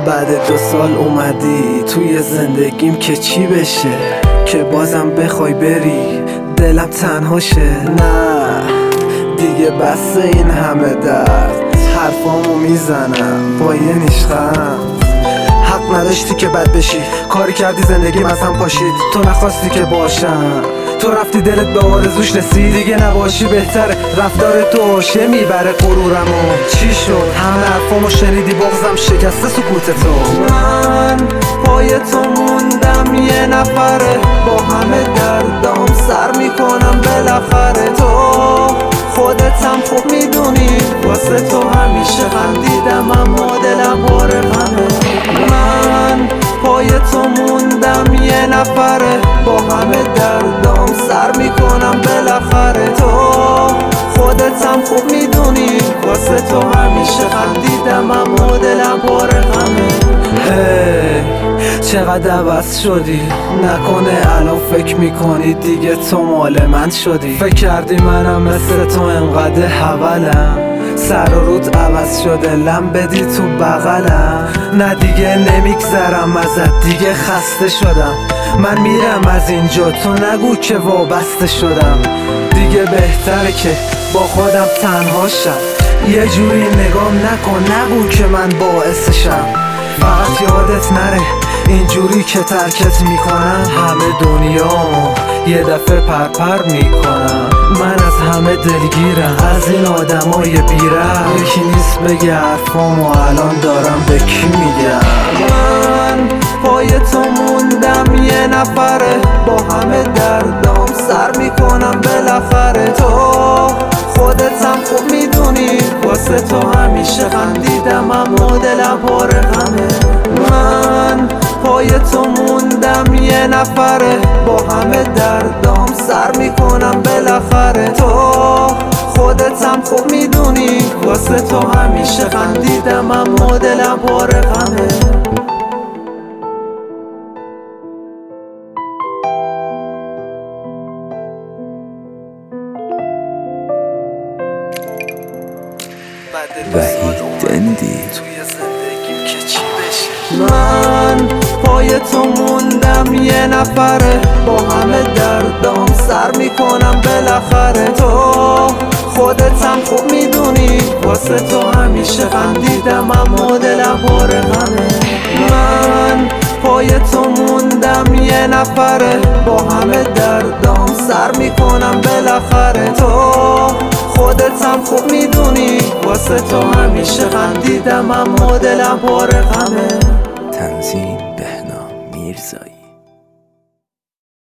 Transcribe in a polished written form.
بعد 2 سال اومدی توی زندگیم که چی بشه، که بازم بخوای بری دلم تنها شه. نه دیگه بس این همه درد، حرفامو میزنم با یه نیشخند. حق نداشتی که بد بشی، کاری کردی زندگیم از هم پاشید. تو نخواستی که باشم، تو رفتی دلت به آرزوش رسید. دیگه نباشی بهتره، رفتار تو آشه میبره غرورمو. چی شد؟ همه حرفامو شنیدی، بغضم شکسته سکوت تو. من پای تو موندم یه نفره، با همه دردام سر میکنم بالاخره. تو خودتم خوب میدونی، واسه تو همیشه خندیدم اما دلم پر غمه. من پای تو موندم یه نفره، با همه دردام سر میکنم بالاخره. تو خودتم خوب میدونی، واسه تو همیشه خندیدم اما دلم پر غمه. چقدر عوض شدی، نکنه الان فکر میکنی دیگه تو مال من شدی. فکر کردی منم مثل تو انقدر حولم، سر و رود عوض شده لم بدی تو بغلم. نه دیگه نمیگذرم ازت، دیگه خسته شدم. من میرم از اینجا، تو نگو که وابسته شدم. دیگه بهتره که با خودم تنها شم، یه جوری نگام نکن، نگو که من باعثشم. فقط یادت نره اینجوری که ترکت میکنم، همه دنیامو یه دفعه پرپر میکنم. من از همه دلگیرم، از این آدمای بیرم. یکی نیست بگه حرفامو الان دارم به کی میگم. من پای تو موندم یه نفره، با همه دردام سر میکنم بالاخره. تو خودتم خوب میدونی، واسه تو همیشه خندیدم اما دلم پر غمه. من پای تو موندم یه نفره، با همه دردام سر میکنم بالاخره. تو خودتم خوب میدونی، واسه تو همیشه خندیدم اما دلم پر غمه. وحید اندی توی زندگیم که چی بشه. من پای تو موندم یه نفره، با همه دردام سر میکنم بالاخره. تو خودتم خوب میدونی، واسه تو همیشه خندیدم اما دلم پر غمه. من پای تو موندم یه نفره، با همه دردام سر میکنم بالاخره. تو خودتم خوب میدونی، واسه تو همیشه خندیدم اما دلم پر غمه. تنظیم بهنام میرزایی.